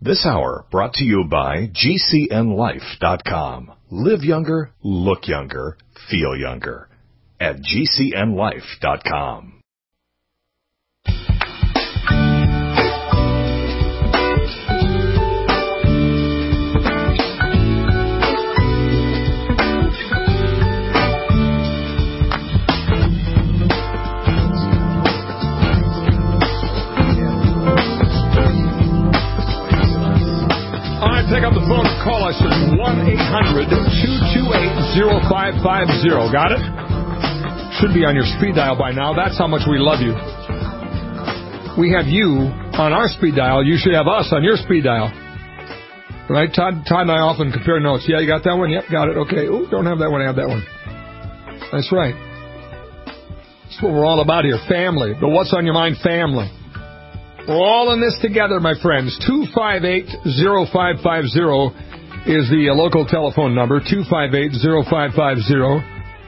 This hour brought to you by GCNLife.com. Live younger, look younger, feel younger. At GCNLife.com. Pick up the phone and call us at 1-800-228-0550. Got it? Should be on your speed dial by now. That's how much we love you. We have you on our speed dial. You should have us on your speed dial. Right? Todd and I often compare notes. Yeah, you got that one? Yep, got it. Okay. Ooh, don't have that one. I have that one. That's right. That's what we're all about here. Family. The What's on Your Mind family. We're all in this together, my friends. 258-0550 is the local telephone number. 258-0550.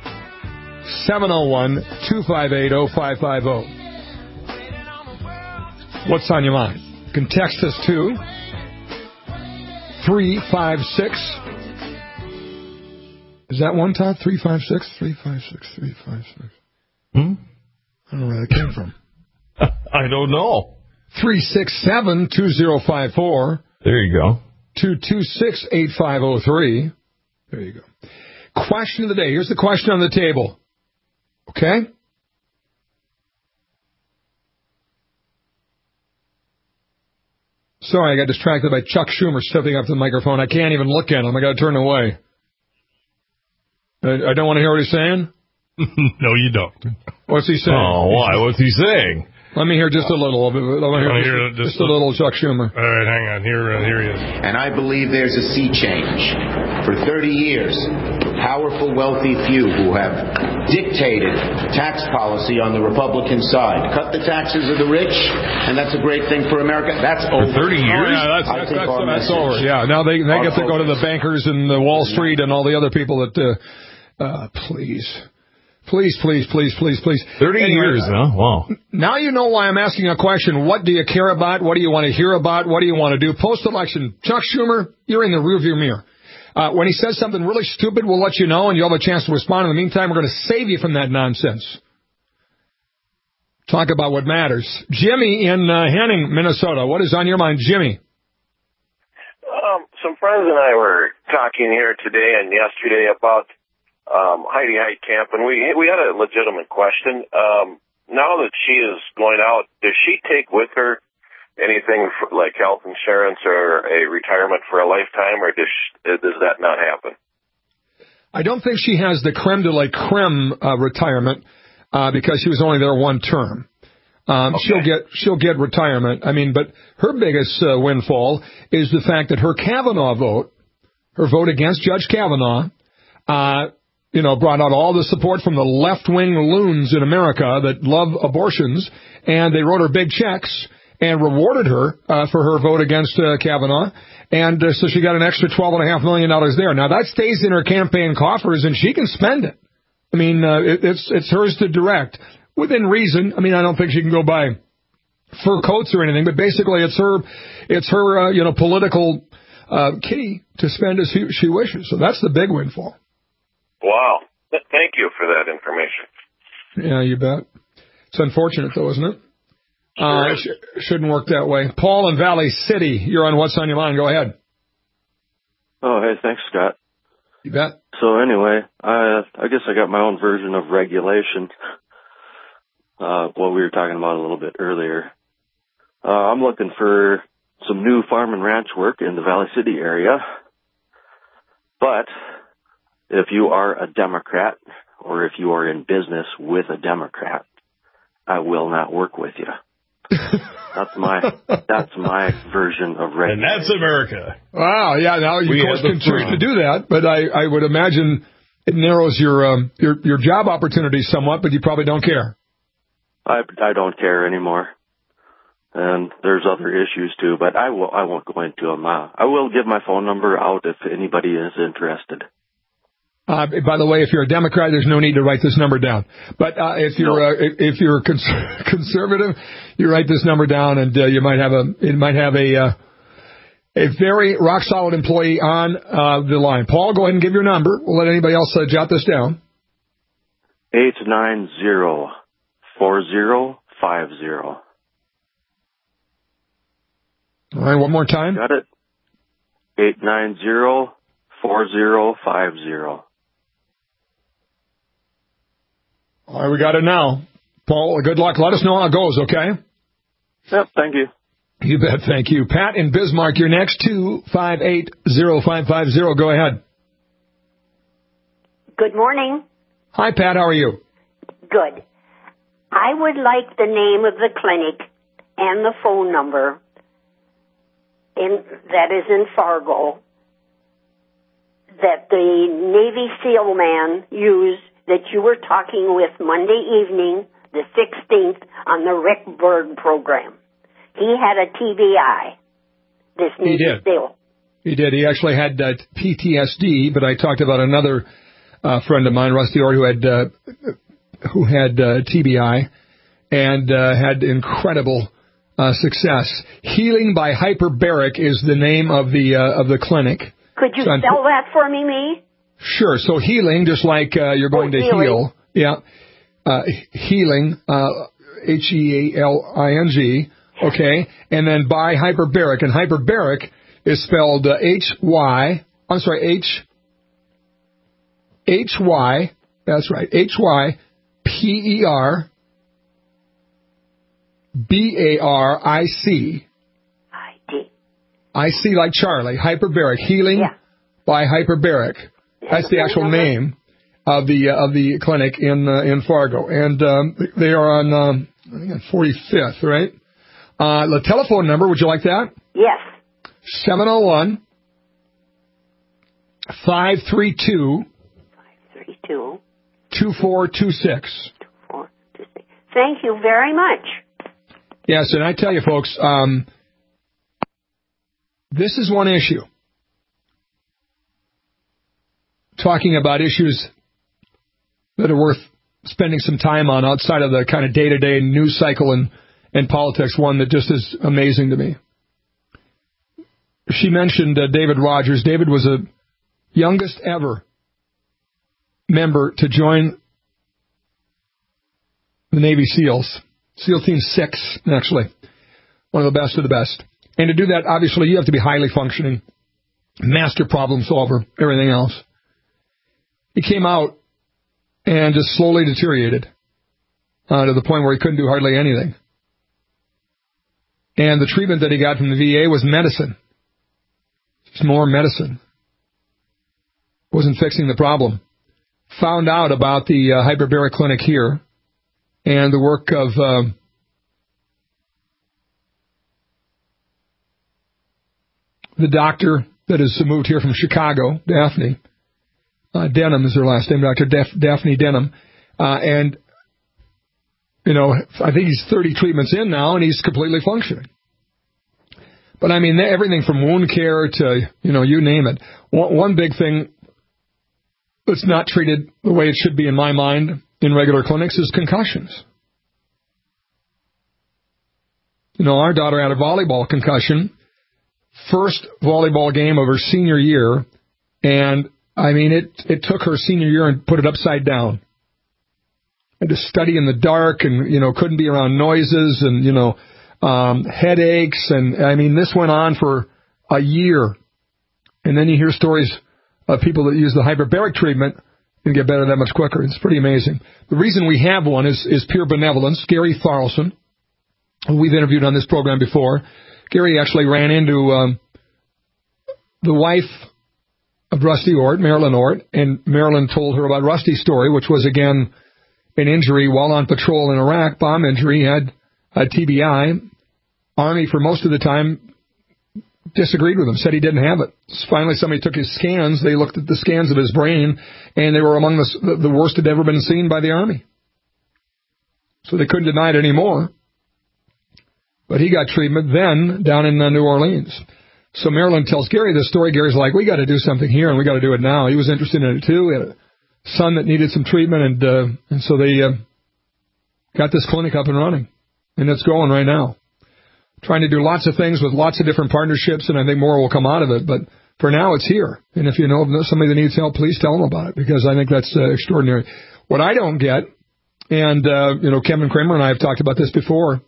701-258-0550. What's on your mind? You can text us to 356. Is that one, Todd? 356? 356, 356. I don't know where that came from. I don't know. 367-2054. There you go. 226-8503. There you go. Question of the day. Here's the question on the table. Okay? Sorry, I got distracted by Chuck Schumer stepping up to the microphone. I can't even look at him. I got to turn away. I don't want to hear what he's saying? No, you don't. What's he saying? Oh, why? What's he saying? Let me hear just a little of it. Let me hear just a little Chuck Schumer. All right, hang on. Here he is. And I believe there's a sea change. For 30 years, the powerful, wealthy few who have dictated tax policy on the Republican side. Cut the taxes of the rich, and that's a great thing for America. That's over. For 30 years? Yeah, that's over. Yeah, now they get to go to the bankers and the Wall Street and all the other people that, please. Please. 30 years, huh? Wow. Now you know why I'm asking a question. What do you care about? What do you want to hear about? What do you want to do? Post-election, Chuck Schumer, you're in the rearview mirror. When he says something really stupid, we'll let you know, and you'll have a chance to respond. In the meantime, we're going to save you from that nonsense. Talk about what matters. Jimmy in Henning, Minnesota. What is on your mind, Jimmy? Some friends and I were talking here today and yesterday about Heidi Heitkamp, and we had a legitimate question. Now that she is going out, does she take with her anything like health insurance or a retirement for a lifetime, or does that not happen? I don't think she has the creme de la creme retirement because she was only there one term. Okay. She'll get retirement. I mean, but her biggest windfall is the fact that her Kavanaugh vote, her vote against Judge Kavanaugh, brought out all the support from the left-wing loons in America that love abortions, and they wrote her big checks and rewarded her for her vote against Kavanaugh, and so she got an extra $12.5 million there. Now, that stays in her campaign coffers, and she can spend it. I mean, it's hers to direct, within reason. I mean, I don't think she can go buy fur coats or anything, but basically it's her political kitty to spend as she wishes. So that's the big windfall. Wow. Thank you for that information. Yeah, you bet. It's unfortunate, though, isn't it? Sure. It shouldn't work that way. Paul in Valley City, you're on What's on Your Mind. Go ahead. Oh, hey, thanks, Scott. You bet. So anyway, I guess I got my own version of regulation, what we were talking about a little bit earlier. I'm looking for some new farm and ranch work in the Valley City area, but if you are a Democrat or if you are in business with a Democrat, I will not work with you. That's my version of regulation. And that's America. Wow, yeah, now you of course can choose to do that, but I would imagine it narrows your job opportunities somewhat, but you probably don't care. I don't care anymore. And there's other issues too, but I won't go into them. I will give my phone number out if anybody is interested. By the way, if you're a Democrat, there's no need to write this number down. But if you're conservative, you write this number down, and you might have a a very rock-solid employee on the line. Paul, go ahead and give your number. We'll let anybody else jot this down. 890-4050. All right, one more time. Got it? 890-4050. All right, we got it now. Paul, good luck. Let us know how it goes, okay? Yep, thank you. You bet, thank you. Pat in Bismarck, you're next. 2580550. Go ahead. Good morning. Hi, Pat. How are you? Good. I would like the name of the clinic and the phone number that is in Fargo that the Navy SEAL man used that you were talking with Monday evening, the 16th, on the Rick Berg program. He had a TBI, this Navy SEAL. He did. He actually had PTSD, but I talked about another friend of mine, Rusty Ord, who had TBI and had incredible success. Healing by Hyperbaric is the name of the clinic. Could you spell that for me? Sure. So healing, just like you're going to heal. Yeah. Healing, HEALING. Okay. And then by Hyperbaric. And Hyperbaric is spelled HY. That's right. HYPERBARIC. IC like Charlie. Hyperbaric. Healing by Hyperbaric. That's the actual name of the clinic in Fargo, and they are on I think on 45th, right? The telephone number. Would you like that? Yes. 701-532. 2426. Thank you very much. Yes, and I tell you, folks, this is one issue. Talking about issues that are worth spending some time on outside of the kind of day-to-day news cycle and politics, one that just is amazing to me. She mentioned David Rogers. David was the youngest ever member to join the Navy SEALs. SEAL Team 6, actually. One of the best of the best. And to do that, obviously, you have to be highly functioning, master problem solver, everything else. He came out and just slowly deteriorated to the point where he couldn't do hardly anything. And the treatment that he got from the VA was medicine. Just more medicine. Wasn't fixing the problem. Found out about the hyperbaric clinic here and the work of the doctor that has moved here from Chicago, Daphne. Denham is her last name, Dr. Daphne Denham. And, you know, I think he's 30 treatments in now, and he's completely functioning. But, I mean, everything from wound care to, you know, you name it. One big thing that's not treated the way it should be in my mind in regular clinics is concussions. You know, our daughter had a volleyball concussion, first volleyball game of her senior year, and I mean, it took her senior year and put it upside down. Had to study in the dark and, you know, couldn't be around noises and, you know, headaches. And, I mean, this went on for a year. And then you hear stories of people that use the hyperbaric treatment and get better that much quicker. It's pretty amazing. The reason we have one is pure benevolence. Gary Tharlson, who we've interviewed on this program before. Gary actually ran into the wife of Rusty Ord, Marilyn Ord, and Marilyn told her about Rusty's story, which was, again, an injury while on patrol in Iraq, bomb injury, had a TBI. Army, for most of the time, disagreed with him, said he didn't have it. Finally, somebody took his scans. They looked at the scans of his brain, and they were among the worst that had ever been seen by the Army. So they couldn't deny it anymore. But he got treatment then down in New Orleans. So Marilyn tells Gary this story. Gary's like, we got to do something here, and we got to do it now. He was interested in it, too. He had a son that needed some treatment, and so they got this clinic up and running, and it's going right now. trying to do lots of things with lots of different partnerships, and I think more will come out of it. But for now, it's here. And if you know somebody that needs help, please tell them about it, because I think that's extraordinary. What I don't get, and, Kevin Kramer and I have talked about this before,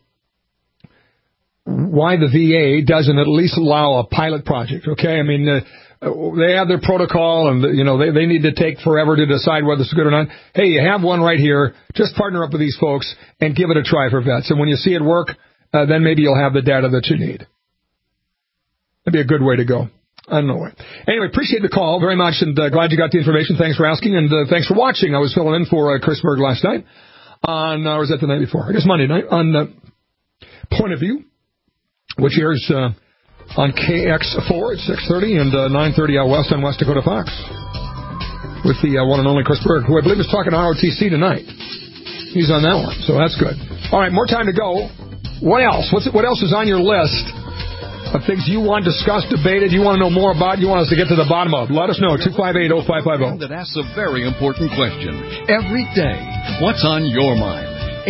why the VA doesn't at least allow a pilot project, okay? I mean, they have their protocol, and, they need to take forever to decide whether it's good or not. Hey, you have one right here. Just partner up with these folks and give it a try for vets. And when you see it work, then maybe you'll have the data that you need. That'd be a good way to go. I don't know why. Anyway, appreciate the call very much, and glad you got the information. Thanks for asking, and thanks for watching. I was filling in for Chris Berg last night or was that the night before? I guess Monday night on Point of View, which airs on KX4 at 6:30 and 9:30 out west on West Dakota Fox with the one and only Chris Berg, who I believe is talking to ROTC tonight. He's on that one, so that's good. All right, more time to go. What else? What else is on your list of things you want discussed, debated, you want to know more about, you want us to get to the bottom of? Let us know, 258-0550. That asks a very important question every day. What's on your mind?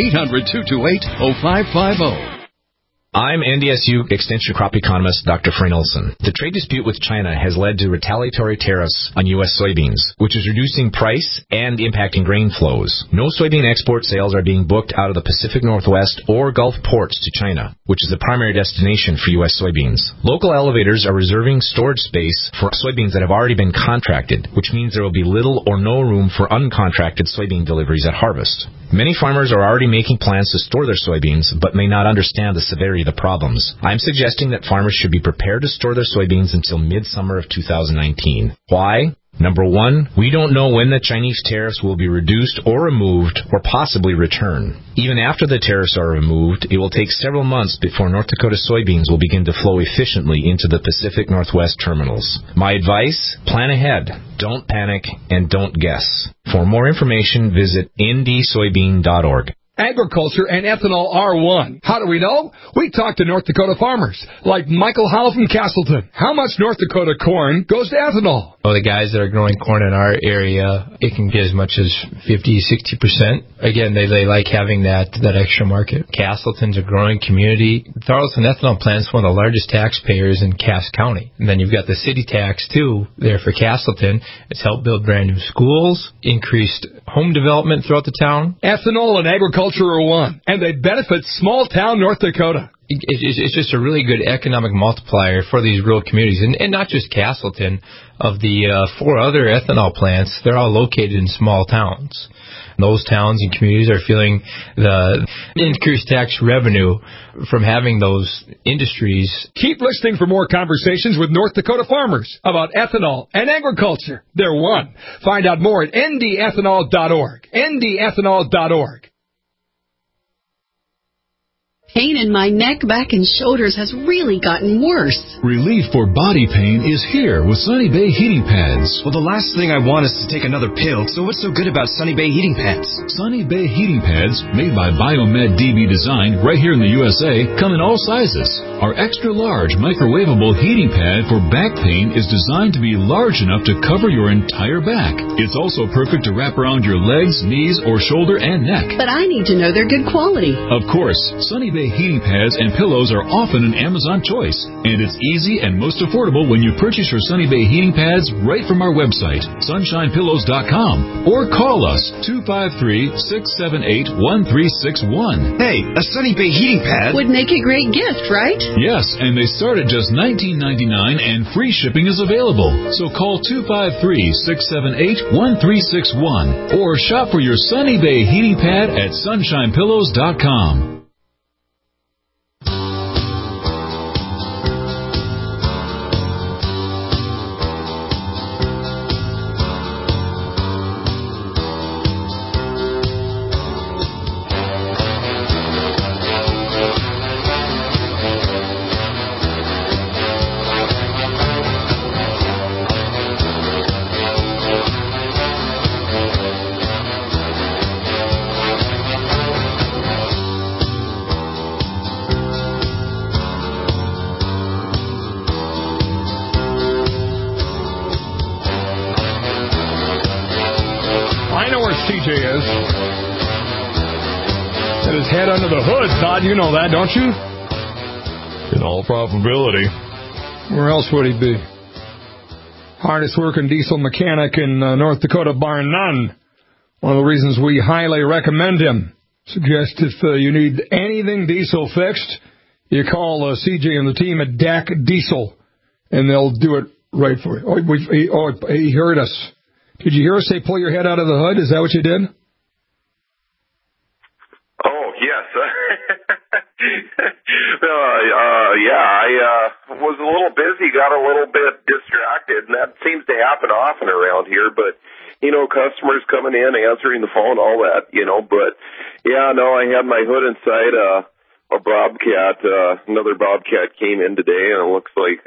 800-228-0550. I'm NDSU Extension crop economist Dr. Frayne Olson. The trade dispute with China has led to retaliatory tariffs on U.S. soybeans, which is reducing price and impacting grain flows. No soybean export sales are being booked out of the Pacific Northwest or Gulf ports to China, which is the primary destination for U.S. soybeans. Local elevators are reserving storage space for soybeans that have already been contracted, which means there will be little or no room for uncontracted soybean deliveries at harvest. Many farmers are already making plans to store their soybeans, but may not understand the severity of the problems. I'm suggesting that farmers should be prepared to store their soybeans until mid-summer of 2019. Why? Number one, we don't know when the Chinese tariffs will be reduced or removed or possibly return. Even after the tariffs are removed, it will take several months before North Dakota soybeans will begin to flow efficiently into the Pacific Northwest terminals. My advice, plan ahead, don't panic, and don't guess. For more information, visit ndsoybean.org. Agriculture and ethanol are one. How do we know? We talk to North Dakota farmers, like Michael Howell from Castleton. How much North Dakota corn goes to ethanol? Well, the guys that are growing corn in our area, it can get as much as 50-60%. Again, they like having that extra market. Castleton's a growing community. The Tarleton Ethanol Plant is one of the largest taxpayers in Cass County. And then you've got the city tax, too, there for Castleton. It's helped build brand new schools, increased home development throughout the town. Ethanol and agriculture are one, and they benefit small-town North Dakota. It's just a really good economic multiplier for these rural communities, and not just Castleton. Of the 4 other ethanol plants, they're all located in small towns. Those towns and communities are feeling the increased tax revenue from having those industries. Keep listening for more conversations with North Dakota farmers about ethanol and agriculture. They're one. Find out more at ndethanol.org. ndethanol.org. Pain in my neck, back, and shoulders has really gotten worse. Relief for body pain is here with Sunny Bay Heating Pads. Well, the last thing I want is to take another pill, so what's so good about Sunny Bay Heating Pads? Sunny Bay Heating Pads, made by Biomed DB Design right here in the USA, come in all sizes. Our extra-large microwavable heating pad for back pain is designed to be large enough to cover your entire back. It's also perfect to wrap around your legs, knees, or shoulder and neck. But I need to know they're good quality. Of course, Sunny Bay heating pads and pillows are often an Amazon choice, and it's easy and most affordable when you purchase your Sunny Bay heating pads right from our website, sunshinepillows.com, or call us 253-678-1361. Hey, a Sunny Bay heating pad would make a great gift, right? Yes, and they start at just $19.99 and free shipping is available. So call 253-678-1361 or shop for your Sunny Bay heating pad at sunshinepillows.com. Todd, you know that, don't you? In all probability. Where else would he be? Hardest working diesel mechanic in North Dakota, bar none. One of the reasons we highly recommend him. Suggest if you need anything diesel fixed, you call CJ and the team at DAC Diesel, and they'll do it right for you. He heard us. Did you hear us say pull your head out of the hood? Is that what you did? Oh, yes. I was a little busy, got a little bit distracted, and that seems to happen often around here, but, customers coming in, answering the phone, all that, but, I had my hood inside a Bobcat. Another Bobcat came in today, and it looks like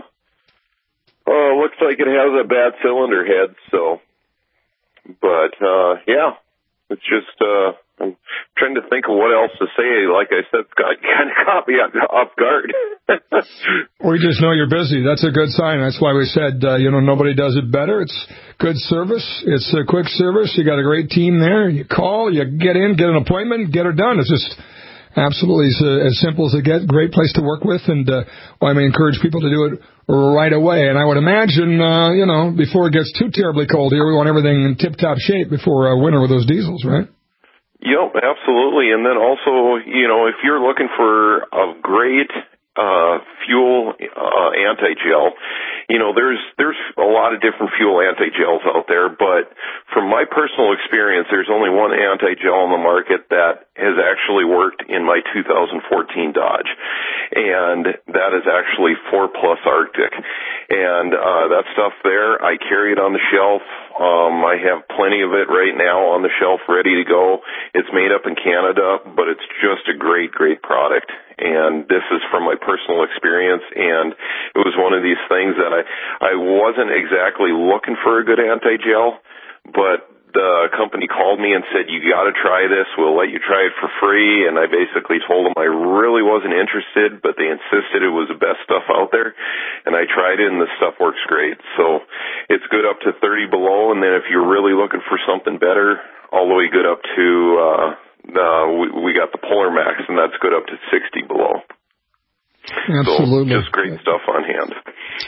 it has a bad cylinder head, so, but, it's just, I'm trying to think of what else to say. Like I said, Scott, you kind of caught me off guard. We just know you're busy. That's a good sign. That's why we said, nobody does it better. It's good service. It's a quick service. You got a great team there. You call, you get in, get an appointment, get her done. It's just absolutely as simple as it gets. Great place to work with, and I encourage people to do it right away. And I would imagine, before it gets too terribly cold here, we want everything in tip-top shape before winter with those diesels, right? Yep, absolutely. And then also, if you're looking for a great fuel anti-gel, there's a lot of different fuel anti-gels out there, but from my personal experience, there's only one anti-gel on the market that has actually worked in my 2014 Dodge, and that is actually 4 Plus Arctic. And that stuff there, I carry it on the shelf. I have plenty of it right now on the shelf ready to go. It's made up in Canada, but it's just a great, great product. And this is from my personal experience, and it was one of these things that I wasn't exactly looking for a good anti-gel, but the company called me and said, you got to try this. We'll let you try it for free. And I basically told them I really wasn't interested, but they insisted it was the best stuff out there. And I tried it, and the stuff works great. So it's good up to 30 below. And then if you're really looking for something better, all the way good up to, we got the Polar Max, and that's good up to 60 below. Absolutely. So just great stuff on hand.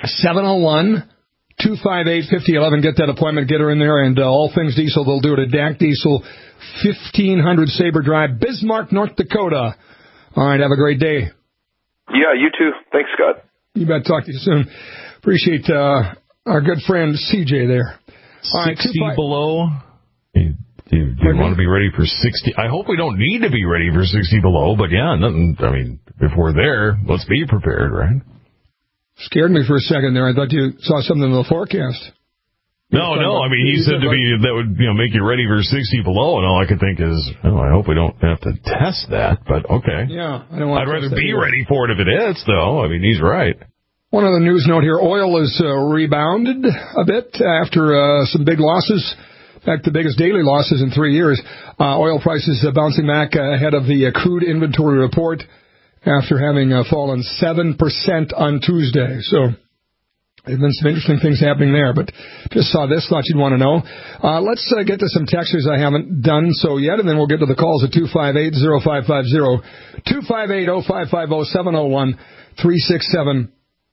701-258-5011. Get that appointment, get her in there, and all things diesel, they'll do it at DAC Diesel, 1500 Sabre Drive, Bismarck, North Dakota. All right, have a great day. Yeah, you too. Thanks, Scott. You bet. Talk to you soon. Appreciate our good friend CJ there. All 60 below? Do you want to be ready for 60? I hope we don't need to be ready for 60 below, but if we're there, let's be prepared, right? Scared me for a second there. I thought you saw something in the forecast. No. He said that would make you ready for 60 below, and all I could think is, I hope we don't have to test that. But okay. Yeah, I don't want. I'd rather be ready for it if it is, though. He's right. One other news note here: oil has rebounded a bit after some big losses. In fact, the biggest daily losses in 3 years. Oil prices bouncing back ahead of the crude inventory report, after having fallen 7% on Tuesday. So there have been some interesting things happening there, but just saw this, thought you'd want to know. Let's get to some texters I haven't done so yet, and then we'll get to the calls at 258-0550, 258-0550, 701-367,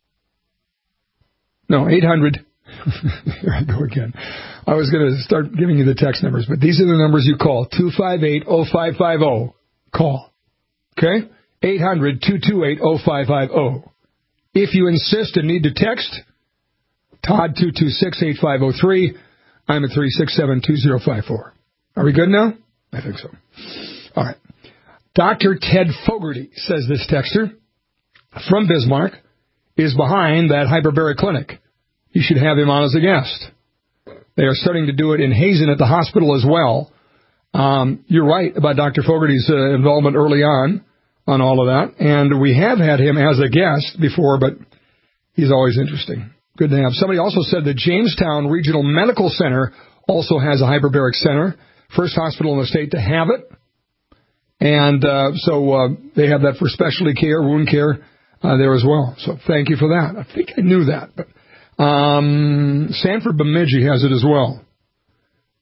800. Here I go again. I was going to start giving you the text numbers, but these are the numbers you call, 258-0550. Call. Okay? 800-228-0550. If you insist and need to text, Todd 226-8503. I'm at 367-2054. Are we good now? I think so. All right. Dr. Ted Fogarty, says this texter, from Bismarck, is behind that hyperbaric clinic. You should have him on as a guest. They are starting to do it in Hazen at the hospital as well. You're right about Dr. Fogarty's involvement early on all of that. And we have had him as a guest before, but he's always interesting. Good to have. Somebody also said that Jamestown Regional Medical Center also has a hyperbaric center. First hospital in the state to have it. And so they have that for specialty care, wound care there as well. So thank you for that. I think I knew that. But Sanford Bemidji has it as well.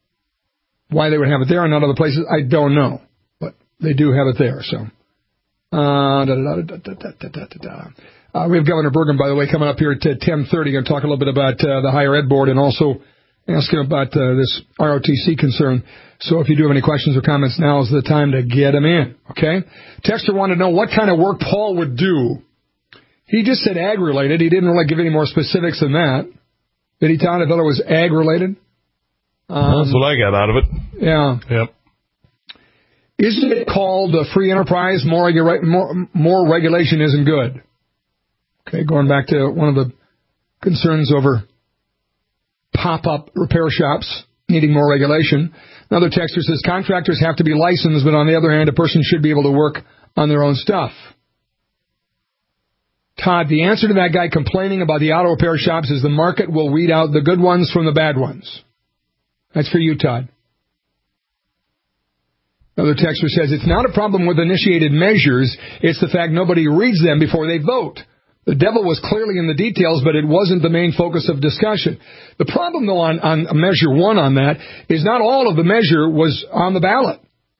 Why they would have it there and not other places, I don't know. But they do have it there. So We have Governor Burgum, by the way, coming up here at 10:30. Going to talk a little bit about the Higher Ed Board and also ask him about this ROTC concern. So if you do have any questions or comments, now is the time to get them in, okay? Texter wanted to know what kind of work Paul would do. He just said ag-related. He didn't really give any more specifics than that. Did he, Todd? I thought it was ag-related. That's what I got out of it. Yeah. Yep. Isn't it called free enterprise? More regulation isn't good. Okay, going back to one of the concerns over pop-up repair shops needing more regulation. Another texter says contractors have to be licensed, but on the other hand, a person should be able to work on their own stuff. Todd, the answer to that guy complaining about the auto repair shops is the market will weed out the good ones from the bad ones. That's for you, Todd. Another texter says it's not a problem with initiated measures. It's the fact nobody reads them before they vote. The devil was clearly in the details, but it wasn't the main focus of discussion. The problem, though, on Measure 1 on that is not all of the measure was on the ballot.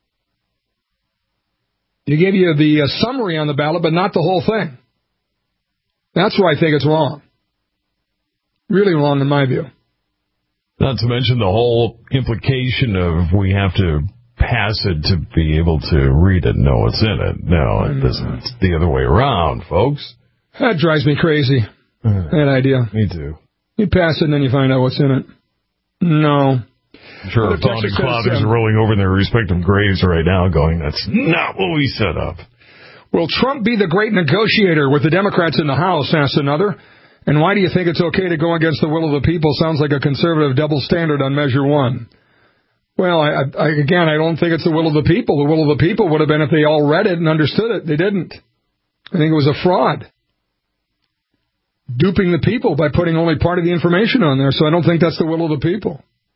They gave you the summary on the ballot, but not the whole thing. That's where I think it's wrong. Really wrong in my view. Not to mention the whole implication of we have to pass it to be able to read it and know what's in it. No, it doesn't. It's the other way around, folks. That drives me crazy, that idea. Me too. You pass it and then you find out what's in it. No. I'm sure our founding fathers are rolling over in their respective graves right now going, that's not what we set up. Will Trump be the great negotiator with the Democrats in the House, asked another. And why do you think it's okay to go against the will of the people? Sounds like a conservative double standard on Measure 1. Well, I don't think it's the will of the people. The will of the people would have been if they all read it and understood it. They didn't. I think it was a fraud. Duping the people by putting only part of the information on there, so I don't think that's the will of the people.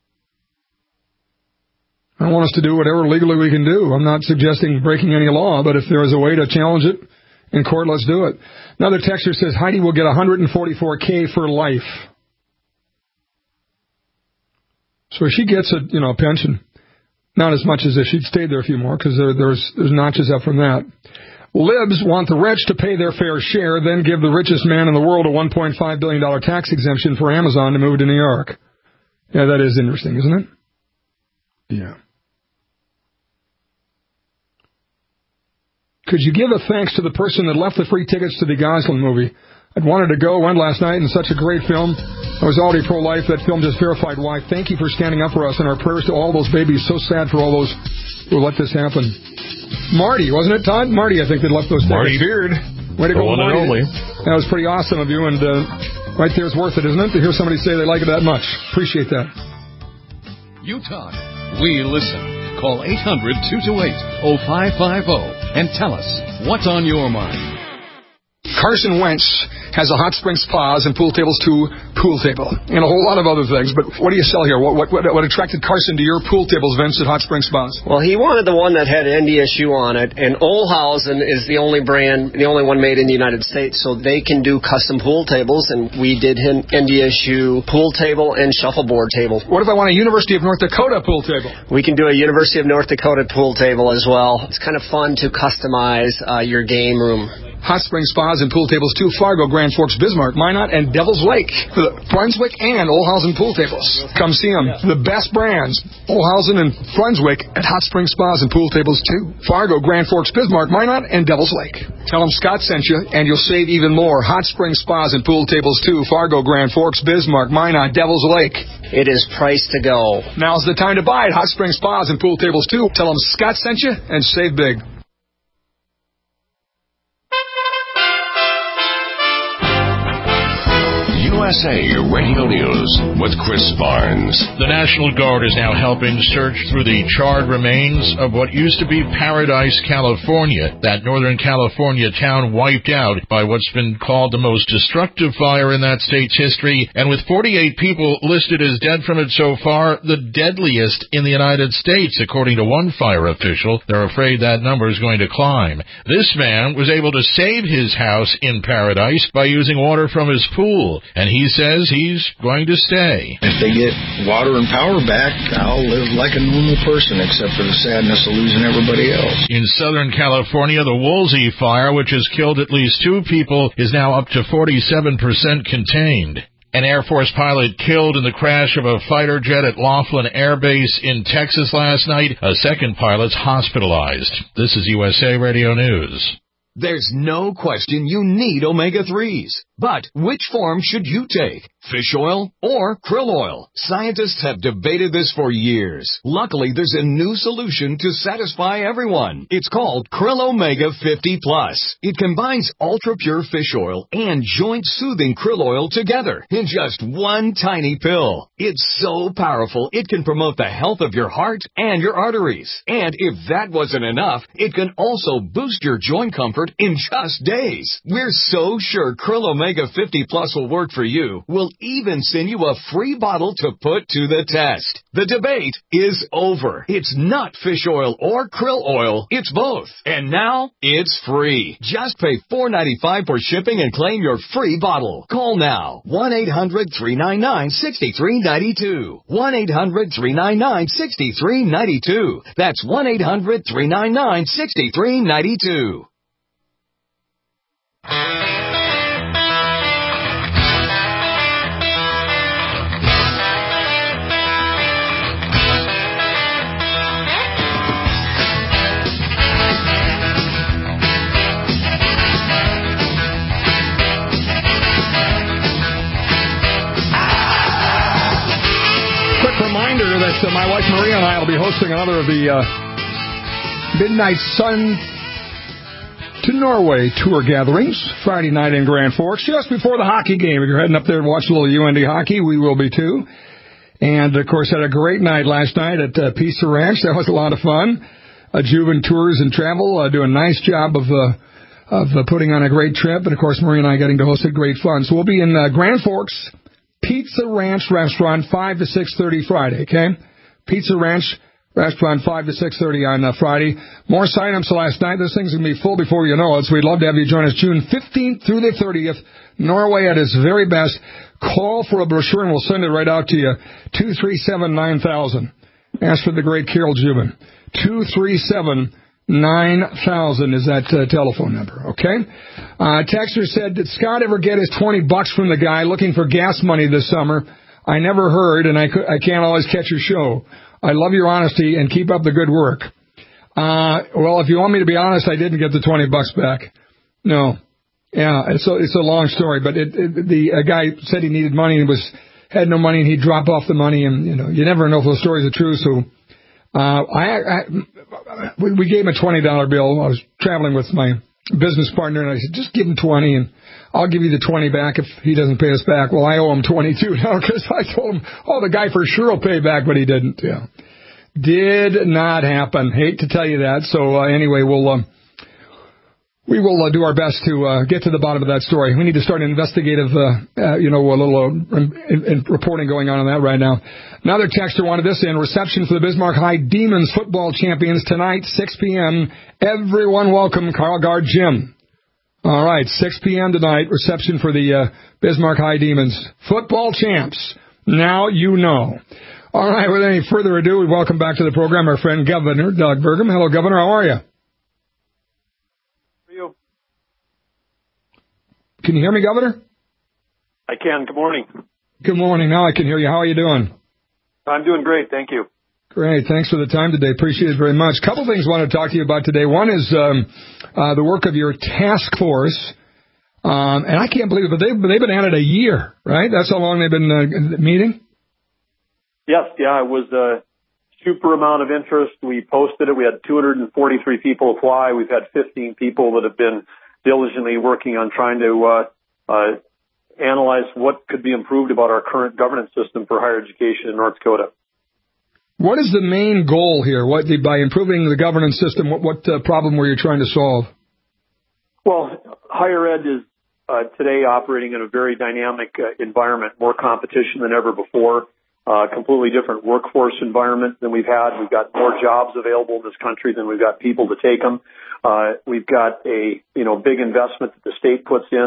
I want us to do whatever legally we can do. I'm not suggesting breaking any law, but if there is a way to challenge it in court, let's do it. Another texter says Heidi will get $144K for life. So she gets a pension. Not as much as if she'd stayed there a few more, because there's notches up from that. Libs want the rich to pay their fair share, then give the richest man in the world a $1.5 billion tax exemption for Amazon to move to New York. Yeah, that is interesting, isn't it? Yeah. Could you give a thanks to the person that left the free tickets to the Gosling movie? I'd wanted to go, went last night, and such a great film. I was already pro-life. That film just verified why. Thank you for standing up for us, and our prayers to all those babies. So sad for all those who let this happen. Marty, wasn't it, Todd? Marty, I think, that left those tickets. Marty Beard. Way to go, one Marty. and only. That was pretty awesome of you, and right there is worth it, isn't it, to hear somebody say they like it that much. Appreciate that. You talk. We listen. Call 800-228-0550 and tell us what's on your mind. Carson Wentz has a hot spring spas and pool tables too, pool table, and a whole lot of other things. But what do you sell here? What attracted Carson to your pool tables, Vince, at Hot Spring Spas? Well, he wanted the one that had NDSU on it, and Olhausen is the only brand, the only one made in the United States, so they can do custom pool tables, and we did him NDSU pool table and shuffleboard table. What if I want a University of North Dakota pool table? We can do a University of North Dakota pool table as well. It's kind of fun to customize your game room. Hot Spring Spas and pool tables too, Fargo, Grand Forks, Bismarck, Minot, and Devil's Lake. For the Brunswick and Olhausen pool tables. Come see them. The best brands, Olhausen and Brunswick, at Hot Spring Spas and pool tables too. Fargo, Grand Forks, Bismarck, Minot, and Devil's Lake. Tell them Scott sent you, and you'll save even more. Hot Spring Spas and pool tables too, Fargo, Grand Forks, Bismarck, Minot, Devil's Lake. It is priced to go. Now's the time to buy it. Hot Spring Spas and pool tables too. Tell them Scott sent you, and save big. USA Radio News with Chris Barnes. The National Guard is now helping search through the charred remains of what used to be Paradise, California, that Northern California town wiped out by what's been called the most destructive fire in that state's history, and with 48 people listed as dead from it so far, the deadliest in the United States, according to one fire official. They're afraid that number is going to climb. This man was able to save his house in Paradise by using water from his pool, and and he says he's going to stay. If they get water and power back, I'll live like a normal person, except for the sadness of losing everybody else. In Southern California, the Woolsey fire, which has killed at least 2 people, is now up to 47% contained. An Air Force pilot killed in the crash of a fighter jet at Laughlin Air Base in Texas last night. A second pilot's hospitalized. This is USA Radio News. There's no question you need omega-3s. But which form should you take? Fish oil or krill oil? Scientists have debated this for years. Luckily, there's a new solution to satisfy everyone. It's called Krill Omega 50 Plus. It combines ultra-pure fish oil and joint-soothing krill oil together in just one tiny pill. It's so powerful, it can promote the health of your heart and your arteries. And if that wasn't enough, it can also boost your joint comfort in just days. We're so sure Krill Omega 50 Plus will work for you. We'll even send you a free bottle to put to the test. The debate is over. It's not fish oil or krill oil. It's both. And now it's free. Just pay $4.95 for shipping and claim your free bottle. Call now. 1-800-399-6392. 1-800-399-6392. That's 1-800-399-6392. Reminder that my wife Maria and I will be hosting another of the Midnight Sun to Norway tour gatherings Friday night in Grand Forks, just before the hockey game. If you're heading up there and watch a little UND hockey, we will be too. And, of course, had a great night last night at Pizza Ranch. That was a lot of fun. Juven Tours and Travel do a nice job of putting on a great trip. And, of course, Maria and I getting to host it. Great fun. So we'll be in Grand Forks Pizza Ranch Restaurant, 5 to 6:30 Friday, okay? Pizza Ranch Restaurant, 5 to 6:30 on Friday. More sign-ups last night. This thing's going to be full before you know it, so we'd love to have you join us June 15th through the 30th. Norway at its very best. Call for a brochure, and we'll send it right out to you. 237-9000. Ask for the great Carol Juven. 237-9000 is that telephone number, okay? Texter said, did Scott ever get his $20 from the guy looking for gas money this summer? I never heard, and I can't always catch your show. I love your honesty, and keep up the good work. Well, if you want me to be honest, I didn't get the $20 back. No. Yeah, it's a long story, but the guy said he needed money and had no money, and he'd drop off the money, and you never know if those stories are true. So we gave him a $20 bill. I was traveling with my business partner, and I said, just give him 20, and I'll give you the 20 back if he doesn't pay us back. Well, I owe him 22 now because I told him, the guy for sure will pay back, but he didn't. Yeah, did not happen. Hate to tell you that. So anyway, we will do our best to get to the bottom of that story. We need to start an investigative, a little reporting going on that right now. Another texter wanted this in. Reception for the Bismarck High Demons football champions tonight, 6 p.m. Everyone welcome, Carl Guard Gym. All right, 6 p.m. tonight, reception for the Bismarck High Demons football champs. Now you know. All right, without any further ado, we welcome back to the program our friend Governor Doug Burgum. Hello, Governor. How are you? Can you hear me, Governor? I can. Good morning. Good morning. Now I can hear you. How are you doing? I'm doing great. Thank you. Great. Thanks for the time today. Appreciate it very much. A couple things I want to talk to you about today. One is the work of your task force. And I can't believe it, but they've been at it a year, right? That's how long they've been meeting? Yes. Yeah, it was a super amount of interest. We posted it. We had 243 people apply. We've had 15 people that have been diligently working on trying to analyze what could be improved about our current governance system for higher education in North Dakota. What is the main goal here? By improving the governance system, what problem were you trying to solve? Well, higher ed is today operating in a very dynamic environment, more competition than ever before, completely different workforce environment than we've had. We've got more jobs available in this country than we've got people to take them. We've got a big investment that the state puts in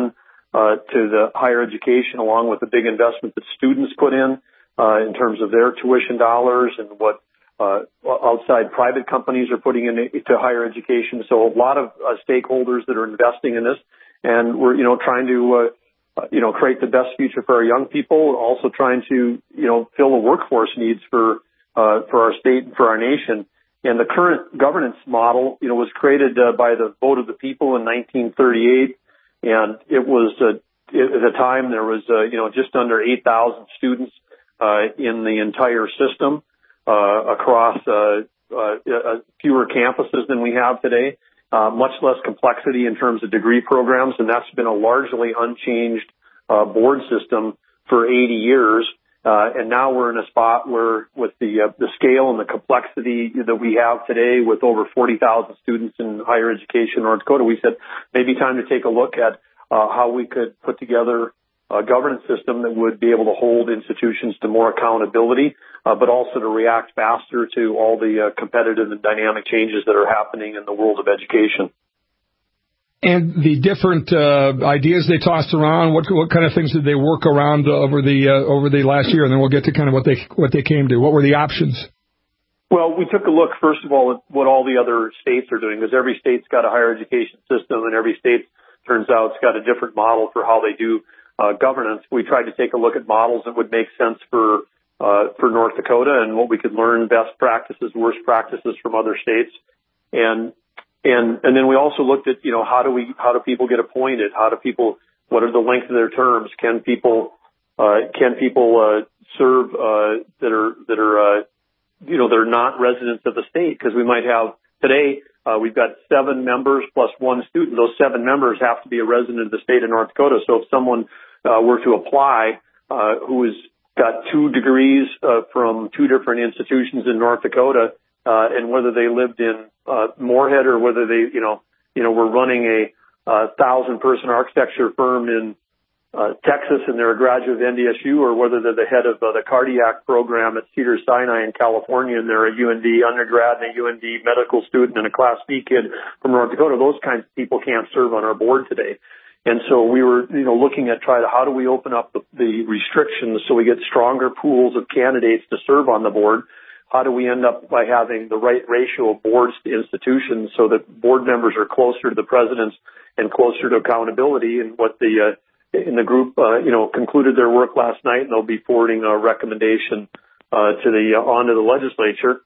to the higher education, along with the big investment that students put in terms of their tuition dollars and what outside private companies are putting into higher education. So a lot of stakeholders that are investing in this, and we're trying to create the best future for our young people, also trying to fill the workforce needs for our state and for our nation. And the current governance model was created by the vote of the people in 1938, and it was at the time there was just under 8,000 students in the entire system across fewer campuses than we have today, much less complexity in terms of degree programs, and that's been a largely unchanged board system for 80 years. And now we're in a spot where, with the scale and the complexity that we have today, with over 40,000 students in higher education in North Dakota, we said maybe time to take a look at how we could put together a governance system that would be able to hold institutions to more accountability, but also to react faster to all the competitive and dynamic changes that are happening in the world of education. And the different ideas they tossed around, what kind of things did they work around over the last year? And then we'll get to kind of what they came to. What were the options? Well, we took a look, first of all, at what all the other states are doing, because every state's got a higher education system, and every state, turns out, has got a different model for how they do governance. We tried to take a look at models that would make sense for North Dakota and what we could learn, best practices, worst practices from other states. And then we also looked at, how do people get appointed? What are the length of their terms? Can people serve, that are not residents of the state? Because we might have today, we've got 7 members plus 1 student. Those 7 members have to be a resident of the state of North Dakota. So if someone were to apply, who has got 2 degrees from 2 different institutions in North Dakota, and whether they lived in Moorhead or whether they, were running a 1,000-person architecture firm in Texas and they're a graduate of NDSU, or whether they're the head of the cardiac program at Cedars-Sinai in California and they're a UND undergrad and a UND medical student and a Class B kid from North Dakota, those kinds of people can't serve on our board today. And so we were, looking at how do we open up the restrictions so we get stronger pools of candidates to serve on the board? How do we end up by having the right ratio of boards to institutions so that board members are closer to the presidents and closer to accountability? And what in the group, concluded their work last night, and they'll be forwarding a recommendation onto the legislature,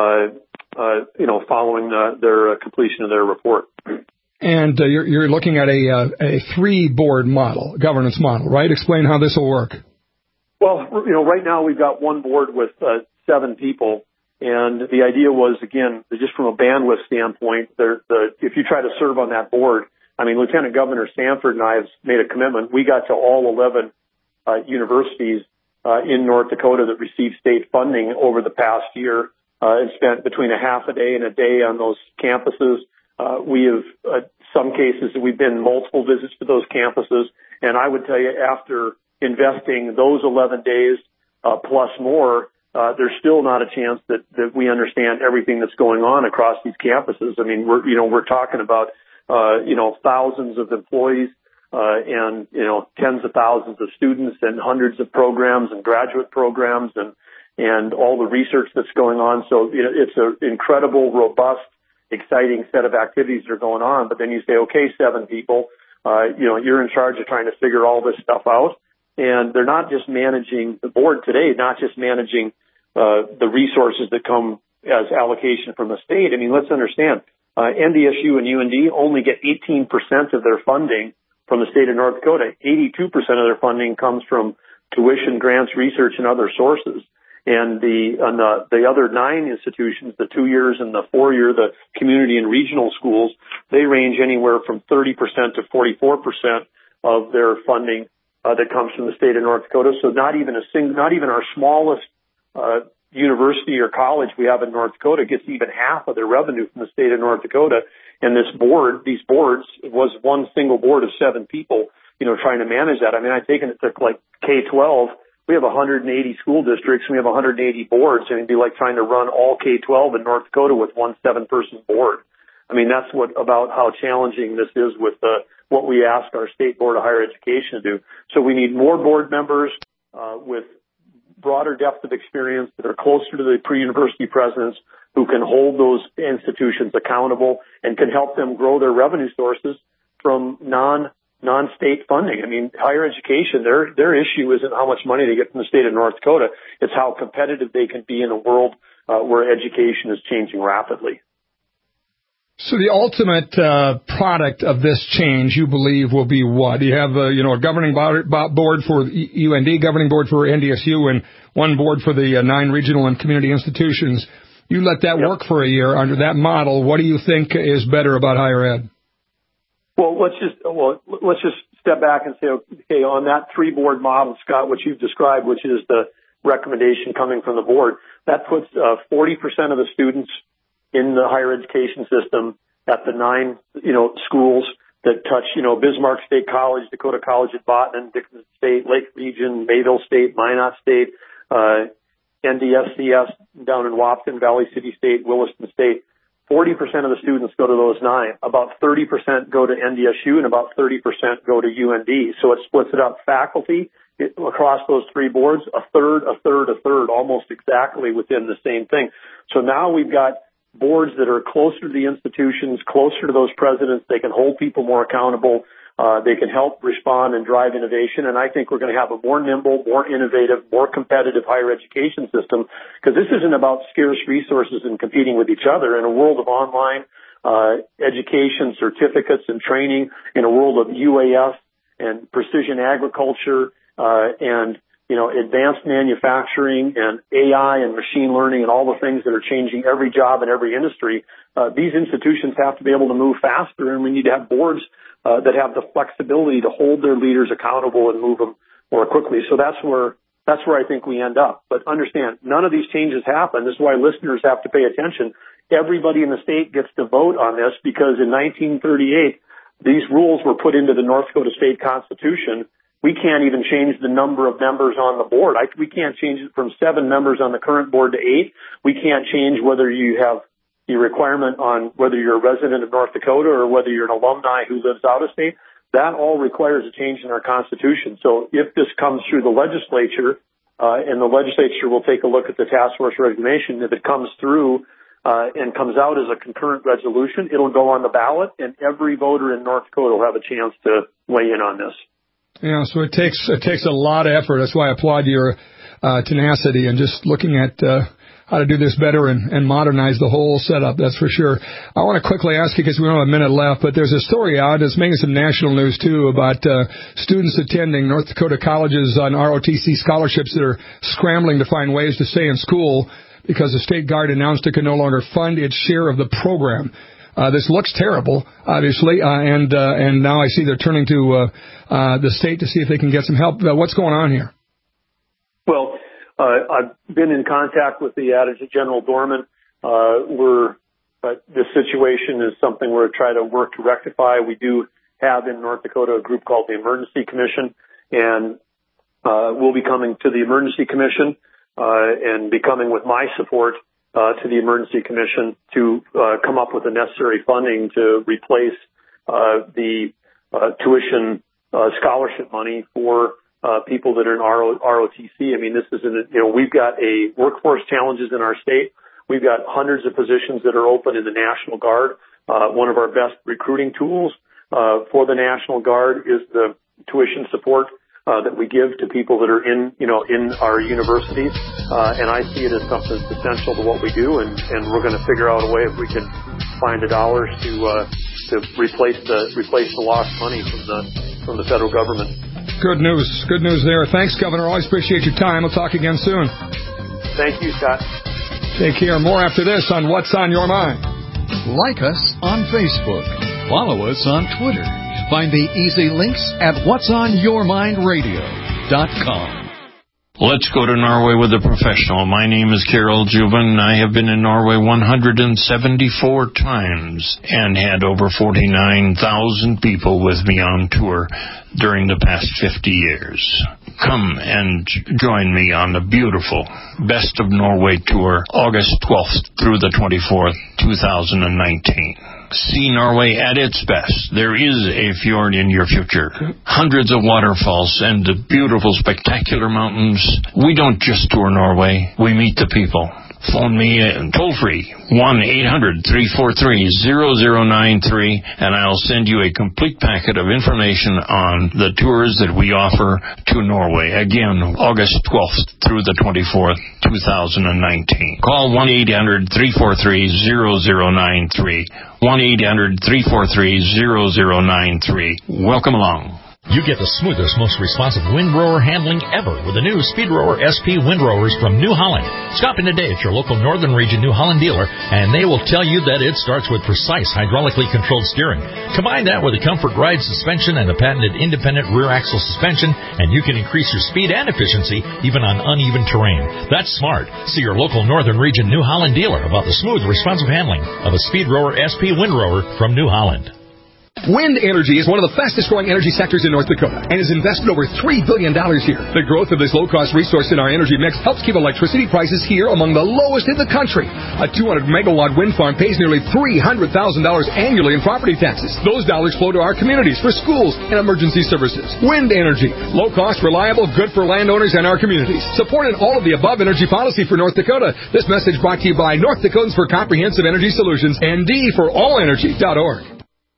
following their completion of their report. And you're looking at a 3-board model, governance model, right? Explain how this will work. Well, right now we've got one board with 7 people, and the idea was, again, just from a bandwidth standpoint, if you try to serve on that board, Lieutenant Governor Sanford and I have made a commitment. We got to all 11 universities in North Dakota that received state funding over the past year, and spent between a half a day and a day on those campuses. We have, some cases, we've been multiple visits to those campuses, and I would tell you, after investing those 11 days plus more, there's still not a chance that we understand everything that's going on across these campuses. We're talking about thousands of employees and tens of thousands of students and hundreds of programs and graduate programs and all the research that's going on. So it's an incredible, robust, exciting set of activities that are going on. But then you say, okay, 7 people, you're in charge of trying to figure all this stuff out. And they're not just managing the board today, not just managing the resources that come as allocation from the state. Let's understand, NDSU and UND only get 18% of their funding from the state of North Dakota. 82% of their funding comes from tuition, grants, research, and other sources. And the other 9 institutions, the 2 years and the 4 year, the community and regional schools, they range anywhere from 30% to 44% of their funding that comes from the state of North Dakota. So not even our smallest university or college we have in North Dakota gets even half of their revenue from the state of North Dakota. And these boards, it was one single board of 7 people, trying to manage that. I've taken it to like K-12. We have 180 school districts and we have 180 boards, and it'd be like trying to run all K-12 in North Dakota with one 7-person board. That's about how challenging this is with what we ask our State Board of Higher Education to do. So we need more board members with broader depth of experience that are closer to the pre-university presidents who can hold those institutions accountable and can help them grow their revenue sources from non-state funding. I mean, higher education, their issue isn't how much money they get from the state of North Dakota. It's how competitive they can be in a world where education is changing rapidly. So the ultimate product of this change, you believe, will be what? You have a governing board for UND, governing board for NDSU, and one board for the 9 regional and community institutions. You let that work for a year under that model. What do you think is better about higher ed? Well, let's just step back and say, okay, on that 3-board model, Scott, what you've described, which is the recommendation coming from the board, that puts 40% of the students in the higher education system at the 9, schools that touch, Bismarck State College, Dakota College at Botany, Dixon State, Lake Region, Mayville State, Minot State, NDSCS down in Wapton, Valley City State, Williston State. 40% of the students go to those 9. About 30% go to NDSU and about 30% go to UND. So it splits it up. Faculty across those 3 boards, a third, almost exactly within the same thing. So now we've got boards that are closer to the institutions, closer to those presidents. They can hold people more accountable. They can help respond and drive innovation. And I think we're going to have a more nimble, more innovative, more competitive higher education system, because this isn't about scarce resources and competing with each other. In a world of online education, certificates and training, in a world of UAS and precision agriculture and advanced manufacturing and AI and machine learning and all the things that are changing every job and every industry, these institutions have to be able to move faster, and we need to have boards that have the flexibility to hold their leaders accountable and move them more quickly. So that's where I think we end up. But understand, none of these changes happen. This is why listeners have to pay attention. Everybody in the state gets to vote on this, because in 1938, these rules were put into the North Dakota State Constitution. We can't even change the number of members on the board. We can't change it from 7 members on the current board to 8. We can't change whether you have the requirement on whether you're a resident of North Dakota or whether you're an alumni who lives out of state. That all requires a change in our Constitution. So if this comes through the legislature, and the legislature will take a look at the task force recommendation, if it comes through and comes out as a concurrent resolution, it'll go on the ballot, and every voter in North Dakota will have a chance to weigh in on this. Yeah, so it takes a lot of effort. That's why I applaud your tenacity and just looking at how to do this better and modernize the whole setup, that's for sure. I want to quickly ask you, because we don't have a minute left, but there's a story out that's making some national news, too, about students attending North Dakota colleges on ROTC scholarships that are scrambling to find ways to stay in school because the State Guard announced it can no longer fund its share of the program. This looks terrible, obviously, and now I see they're turning to the state to see if they can get some help. What's going on here? Well, I've been in contact with the Adjutant General Dorman. This situation is something we're trying to work to rectify. We do have in North Dakota a group called the Emergency Commission, and we'll be coming to the Emergency Commission and be coming with my support to the Emergency Commission to come up with the necessary funding to replace the tuition scholarship money for people that are in ROTC. I mean, this is we've got workforce challenges in our state. We've got hundreds of positions that are open in the National Guard. One of our best recruiting tools for the National Guard is the tuition support that we give to people that are in our universities, and I see it as something that's essential to what we do, and we're going to figure out a way if we can find the dollars to replace the lost money from the federal government. Good news there. Thanks, Governor. Always appreciate your time. We'll talk again soon. Thank you, Scott. Take care. More after this on What's on Your Mind. Like us on Facebook. Follow us on Twitter. Find the easy links at whatsonyourmindradio.com. Let's go to Norway with a professional. My name is Carol Juven. I have been in Norway 174 times and had over 49,000 people with me on tour during the past 50 years. Come and join me on the beautiful Best of Norway tour, August 12th through the 24th, 2019. See Norway at its best. There is a fjord in your future. Hundreds of waterfalls and the beautiful, spectacular mountains. We don't just tour Norway. We meet the people. Phone me toll-free, 1-800-343-0093, and I'll send you a complete packet of information on the tours that we offer to Norway. Again, August 12th through the 24th, 2019. Call 1-800-343-0093, 1-800-343-0093. Welcome along. You get the smoothest, most responsive windrower handling ever with the new Speedrower SP windrowers from New Holland. Stop in today at your local Northern Region New Holland dealer, and they will tell you that it starts with precise hydraulically controlled steering. Combine that with a Comfort Ride suspension and the patented independent rear axle suspension, and you can increase your speed and efficiency even on uneven terrain. That's smart. See your local Northern Region New Holland dealer about the smooth, responsive handling of a Speedrower SP windrower from New Holland. Wind energy is one of the fastest-growing energy sectors in North Dakota and has invested over $3 billion here. The growth of this low-cost resource in our energy mix helps keep electricity prices here among the lowest in the country. A 200-megawatt wind farm pays nearly $300,000 annually in property taxes. Those dollars flow to our communities for schools and emergency services. Wind energy, low-cost, reliable, good for landowners and our communities. Supporting all of the above energy policy for North Dakota. This message brought to you by North Dakotans for Comprehensive Energy Solutions and DForAllEnergy.org.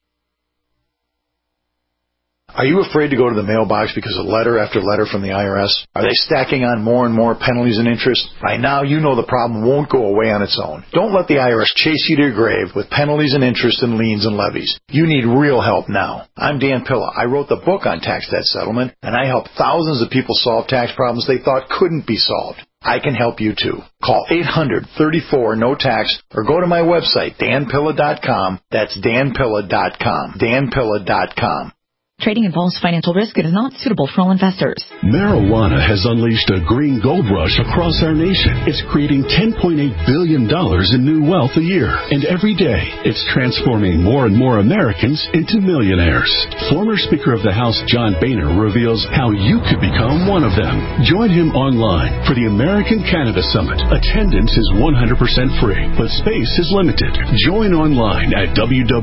Are you afraid to go to the mailbox because of letter after letter from the IRS? Are they stacking on more and more penalties and interest? By now, you know the problem won't go away on its own. Don't let the IRS chase you to your grave with penalties and interest and liens and levies. You need real help now. I'm Dan Pilla. I wrote the book on tax debt settlement, and I help thousands of people solve tax problems they thought couldn't be solved. I can help you too. Call 800-34-NO-TAX or go to my website, danpilla.com. That's danpilla.com. danpilla.com. Trading involves financial risk and is not suitable for all investors. Marijuana has unleashed a green gold rush across our nation. It's creating $10.8 billion in new wealth a year. And every day, it's transforming more and more Americans into millionaires. Former Speaker of the House John Boehner reveals how you could become one of them. Join him online for the American Cannabis Summit. Attendance is 100% free, but space is limited. Join online at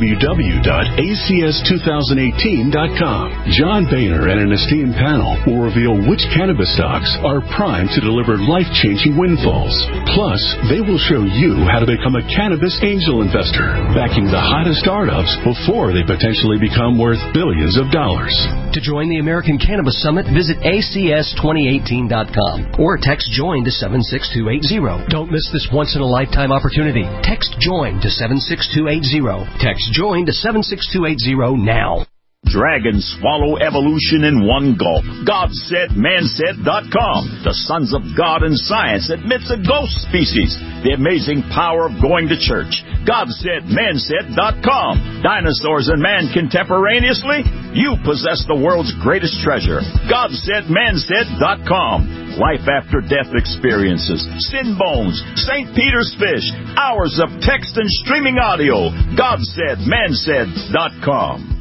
www.acs2018.com. John Boehner and an esteemed panel will reveal which cannabis stocks are primed to deliver life-changing windfalls. Plus, they will show you how to become a cannabis angel investor, backing the hottest startups before they potentially become worth billions of dollars. To join the American Cannabis Summit, visit acs2018.com or text JOIN to 76280. Don't miss this once-in-a-lifetime opportunity. Text JOIN to 76280. Text JOIN to 76280 now. Dragons swallow evolution in one gulp. GodSaidManSaid.com. The Sons of God and Science admits a ghost species. The amazing power of going to church. GodSaidManSaid.com. Dinosaurs and man contemporaneously? You possess the world's greatest treasure. GodSaidManSaid.com. Life after death experiences. Sin bones. St. Peter's fish. Hours of text and streaming audio. GodSaidManSaid.com.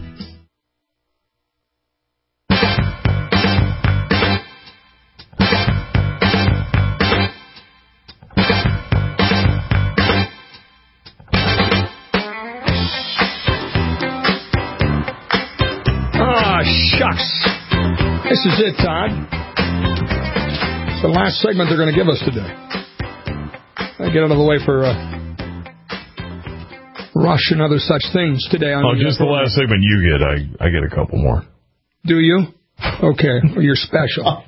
Shucks. This is it, Todd. It's the last segment they're going to give us today. I get out of the way for Rush and other such things today. Just the last segment you get. I get a couple more. Do you? Okay. Well, you're special.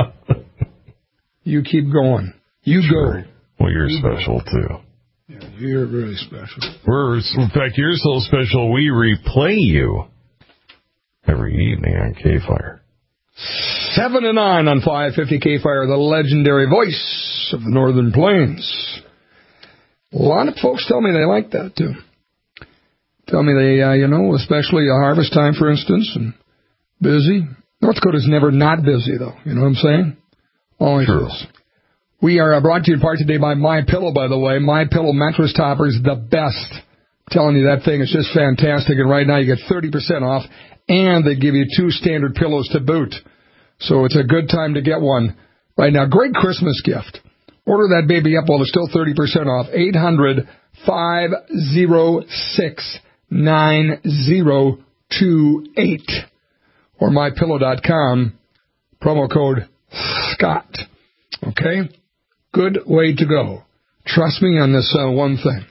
You keep going. You sure. Go. Well, you're special, too. Yeah, you're really special. In fact, you're so special, we replay you every evening on K-Fire. 7 to 9 on 550 K-Fire, the legendary voice of the Northern Plains. A lot of folks tell me they like that, too. Tell me they, especially a harvest time, for instance, and busy. North Dakota's never not busy, though. You know what I'm saying? Always is. We are brought to you in part today by MyPillow, by the way. MyPillow mattress toppers, the best. I'm telling you, that thing is just fantastic. And right now you get 30% off. And they give you 2 standard pillows to boot. So it's a good time to get one right now. Great Christmas gift. Order that baby up while there's still 30% off. or mypillow.com, promo code Scott. Okay? Good way to go. Trust me on this one thing.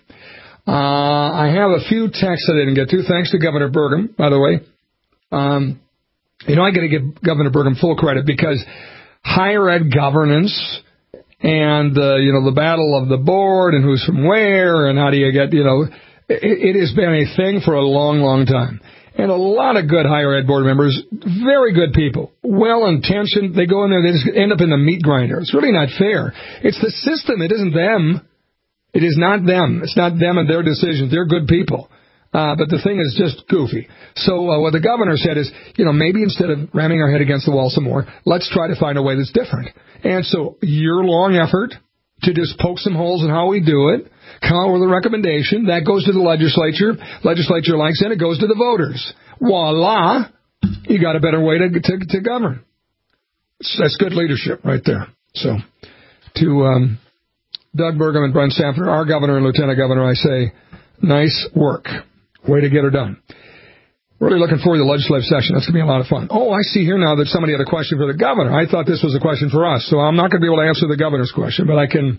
I have a few texts I didn't get to. Thanks to Governor Burgum, by the way. I got to give Governor Burgum full credit because higher ed governance and, the battle of the board and who's from where and how do you get, it has been a thing for a long, long time. And a lot of good higher ed board members, very good people, well-intentioned. They go in there, they just end up in the meat grinder. It's really not fair. It's the system. It isn't them. It is not them. It's not them and their decisions. They're good people. But the thing is just goofy. So what the governor said is, maybe instead of ramming our head against the wall some more, let's try to find a way that's different. And so year-long effort to just poke some holes in how we do it, come out with a recommendation. That goes to the legislature. Legislature likes it. It goes to the voters. Voila. You got a better way to govern. That's good leadership right there. So to Doug Burgum and Brent Sanford, our governor and lieutenant governor, I say, nice work. Way to get her done. Really looking forward to the legislative session. That's going to be a lot of fun. Oh, I see here now that somebody had a question for the governor. I thought this was a question for us, so I'm not going to be able to answer the governor's question, but I can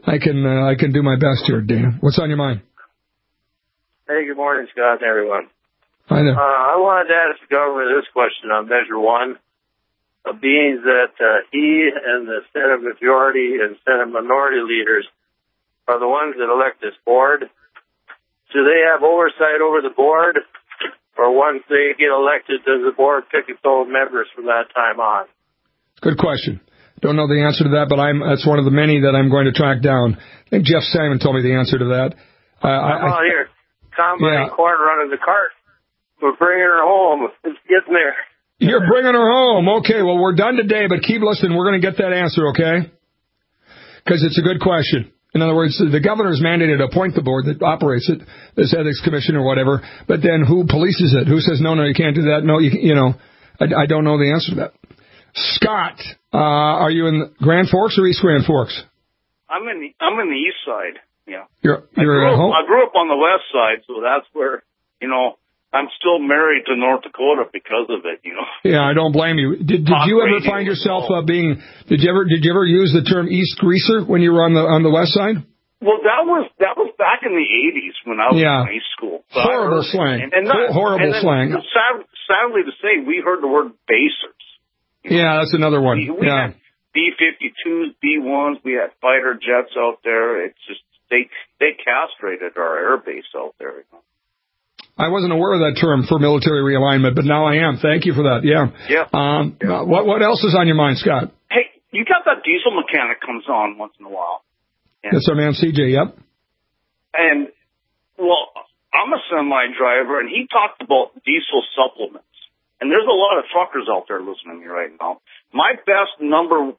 do my best here, Dana. What's on your mind? Hey, good morning, Scott and everyone. Hi there. I wanted to ask the governor this question on Measure 1, being that he and the Senate majority and Senate minority leaders are the ones that elect this board. Do they have oversight over the board? Or once they get elected, does the board pick its own members from that time on? Good question. Don't know the answer to that, but that's one of the many that I'm going to track down. I think Jeff Simon told me the answer to that. Here, combine corn running the cart. We're bringing her home. It's getting there. You're bringing her home. Okay, well, we're done today, but keep listening. We're going to get that answer, okay? Because it's a good question. In other words, the governor's mandated to appoint the board that operates it, this ethics commission or whatever, but then who polices it? Who says, no, you can't do that? No, I don't know the answer to that. Scott, are you in Grand Forks or East Grand Forks? I'm in the east side, yeah. You're I at home? grew up on the west side, so that's where, I'm still married to North Dakota because of it, Yeah, I don't blame you. Did you ever find yourself did you ever use the term East Greaser when you were on the west side? Well, that was back in the 80s when I was in high school. So horrible slang. Horrible slang. Sadly to say, we heard the word basers. Yeah, that's another one. We had B-52s, B-1s, we had fighter jets out there. It's just, they castrated our air base out there. I wasn't aware of that term for military realignment, but now I am. Thank you for that. Yeah. What else is on your mind, Scott? Hey, you got that diesel mechanic comes on once in a while. That's our man CJ, yep. And, well, I'm a semi driver, and he talked about diesel supplements. And there's a lot of truckers out there listening to me right now. My best supplement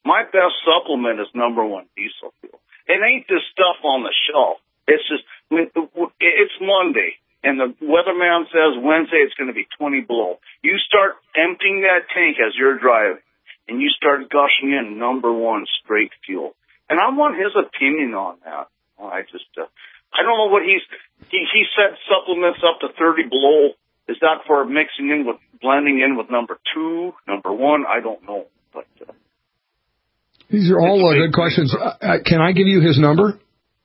is number 1 diesel fuel. It ain't this stuff on the shelf. It's just, it's Monday. And the weatherman says Wednesday it's going to be 20 below. You start emptying that tank as you're driving, and you start gushing in number 1 straight fuel. And I want his opinion on that. I don't know what he said supplements up to 30 below. Is that for blending in with number 2, number 1? I don't know. But these are all good questions. Can I give you his number?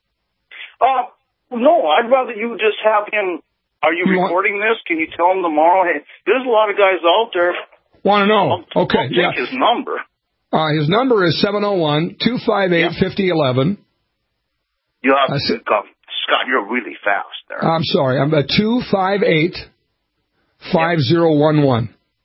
No, I'd rather you just have him. Are you recording this? Can you tell him tomorrow? Hey, there's a lot of guys out there. Want to know? I'll take his number. His number is 701-258-5011. You have Scott, you're really fast there. I'm sorry. I'm at 258-5011.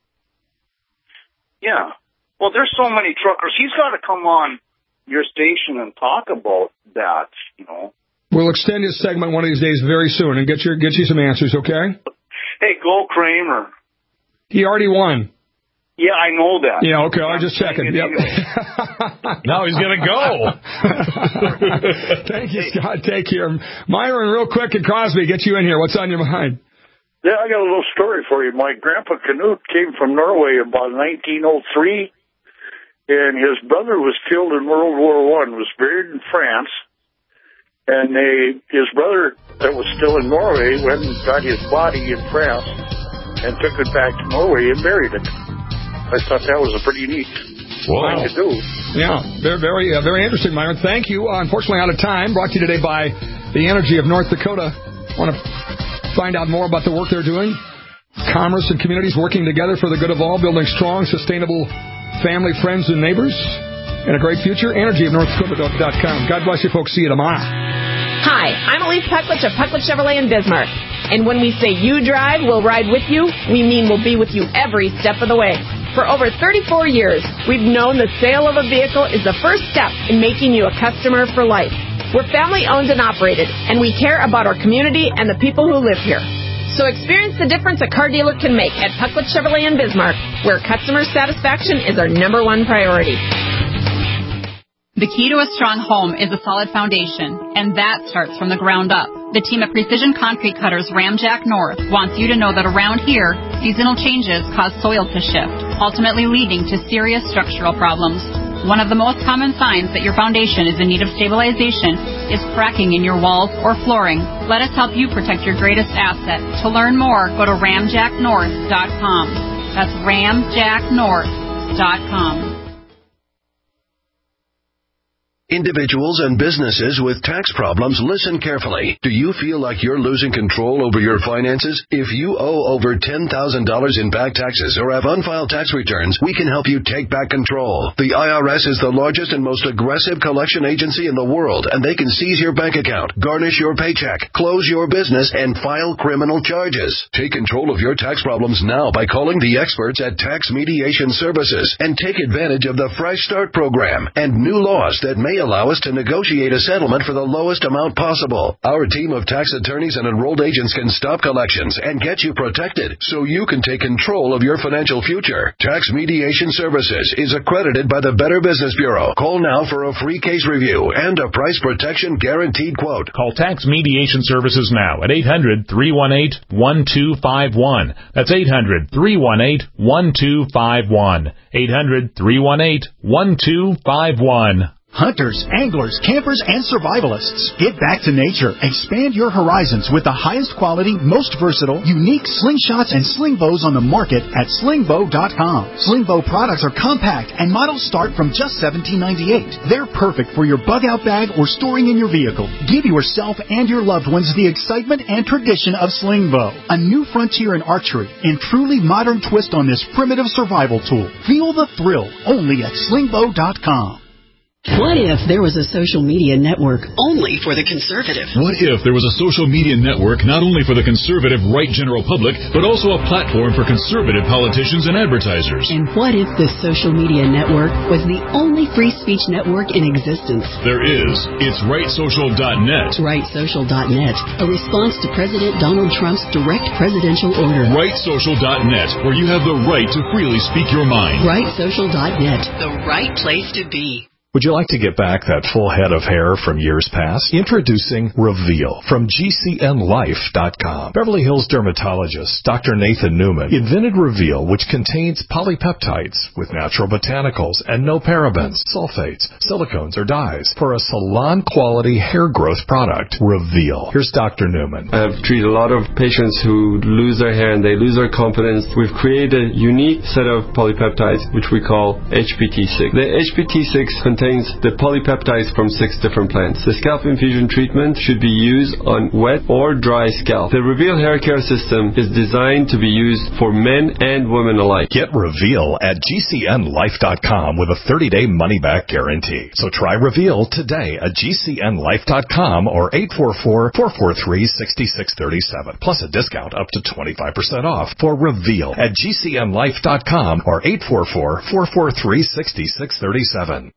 Yeah. Well, there's so many truckers. He's got to come on your station and talk about that, We'll extend his segment one of these days very soon and get you some answers, okay? Hey, go Kramer. He already won. Yeah, I know that. Yeah, okay, I'm just checking. Yep. Now he's going to go. Thank you, Scott. Take care. Myron, real quick, and Crosby, get you in here. What's on your mind? Yeah, I got a little story for you. My grandpa Canute came from Norway about 1903, and his brother was killed in World War I, was buried in France. And his brother that was still in Norway went and got his body in France and took it back to Norway and buried it. I thought that was a pretty neat thing to do. Yeah, very, very interesting, Myron. Thank you. Unfortunately, out of time. Brought to you today by the Energy of North Dakota. Want to find out more about the work they're doing? Commerce and communities working together for the good of all, building strong, sustainable family, friends, and neighbors, and a great future. EnergyofNorthDakota.com. God bless you, folks. See you tomorrow. Hi, I'm Elise Pucklich of Pucklich Chevrolet in Bismarck. And when we say you drive, we'll ride with you, we mean we'll be with you every step of the way. For over 34 years, we've known the sale of a vehicle is the first step in making you a customer for life. We're family-owned and operated, and we care about our community and the people who live here. So experience the difference a car dealer can make at Pucklich Chevrolet in Bismarck, where customer satisfaction is our number one priority. The key to a strong home is a solid foundation, and that starts from the ground up. The team of Precision Concrete Cutters Ramjack North wants you to know that around here, seasonal changes cause soil to shift, ultimately leading to serious structural problems. One of the most common signs that your foundation is in need of stabilization is cracking in your walls or flooring. Let us help you protect your greatest asset. To learn more, go to ramjacknorth.com. That's ramjacknorth.com. Individuals and businesses with tax problems, listen carefully. Do you feel like you're losing control over your finances? If you owe over $10,000 in back taxes or have unfiled tax returns, we can help you take back control. The IRS is the largest and most aggressive collection agency in the world, and they can seize your bank account, garnish your paycheck, close your business, and file criminal charges. Take control of your tax problems now by calling the experts at Tax Mediation Services and take advantage of the Fresh Start program and new laws that may allow us to negotiate a settlement for the lowest amount possible. Our team of tax attorneys and enrolled agents can stop collections and get you protected so you can take control of your financial future. Tax Mediation Services is accredited by the Better Business Bureau. Call now for a free case review and a price protection guaranteed quote. Call Tax Mediation Services now at 800-318-1251. That's 800-318-1251. 800-318-1251. Hunters, anglers, campers, and survivalists. Get back to nature. Expand your horizons with the highest quality, most versatile, unique slingshots and sling bows on the market at slingbow.com. Slingbow products are compact and models start from just $17.98. They're perfect for your bug-out bag or storing in your vehicle. Give yourself and your loved ones the excitement and tradition of Slingbow, a new frontier in archery and truly modern twist on this primitive survival tool. Feel the thrill only at slingbow.com. What if there was a social media network only for the conservative? What if there was a social media network not only for the conservative right general public, but also a platform for conservative politicians and advertisers? And what if the social media network was the only free speech network in existence? There is. It's rightsocial.net. Rightsocial.net, a response to President Donald Trump's direct presidential order. Rightsocial.net, where you have the right to freely speak your mind. Rightsocial.net, the right place to be. Would you like to get back that full head of hair from years past? Introducing Reveal from GCNlife.com. Beverly Hills dermatologist Dr. Nathan Newman invented Reveal, which contains polypeptides with natural botanicals and no parabens, sulfates, silicones, or dyes for a salon-quality hair growth product. Reveal. Here's Dr. Newman. I have treated a lot of patients who lose their hair and they lose their confidence. We've created a unique set of polypeptides, which we call HPT6. The HPT6 contains the polypeptides from 6 different plants. The scalp infusion treatment should be used on wet or dry scalp. The Reveal hair care system is designed to be used for men and women alike. Get Reveal at GCNlife.com with a 30-day money-back guarantee. So try Reveal today at GCNlife.com or 844-443-6637. Plus a discount up to 25% off for Reveal at GCNlife.com or 844-443-6637.